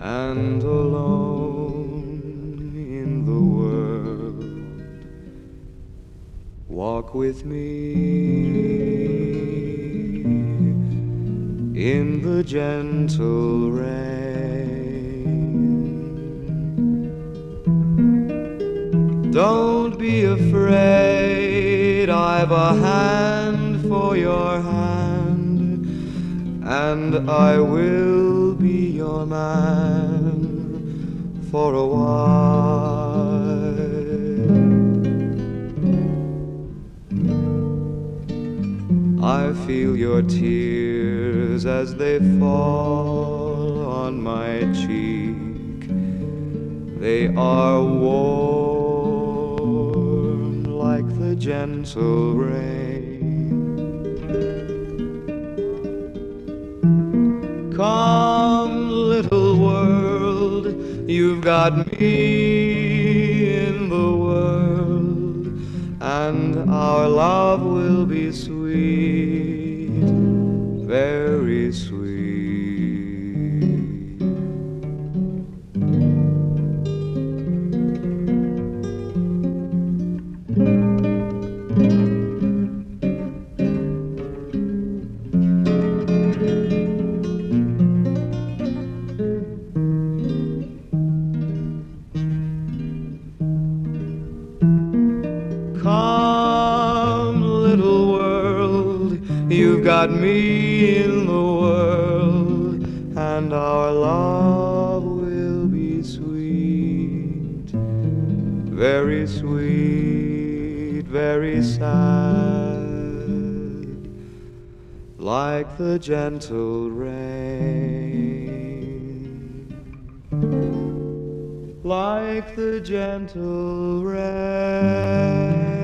and alone in the world. Walk with me in the gentle rain. Don't be afraid, I've a hand for your hand, and I will be your man for a while. I feel your tears as they fall on my cheek. They are warm like the gentle rain. Come, little world, you've got me in the world, and our love will be sweet, very sweet. Come, little world, you've got me in the world, and our love will be sweet, very sweet, very sad, like the gentle rain, like the gentle rain.